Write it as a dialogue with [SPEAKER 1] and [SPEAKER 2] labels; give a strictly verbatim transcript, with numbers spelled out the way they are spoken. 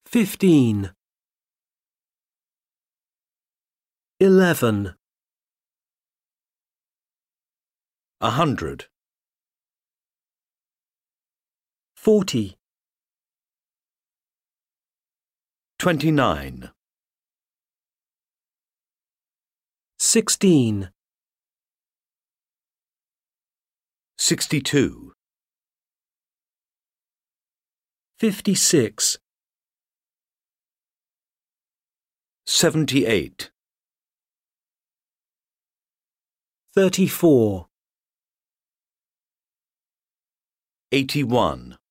[SPEAKER 1] fifteen, eleven,
[SPEAKER 2] A hundred.
[SPEAKER 1] forty,
[SPEAKER 2] Twenty-nine.
[SPEAKER 1] sixteen,
[SPEAKER 2] Sixty-two.
[SPEAKER 1] fifty-six,
[SPEAKER 2] Seventy-eight.
[SPEAKER 1] thirty-four,
[SPEAKER 2] Eighty-one.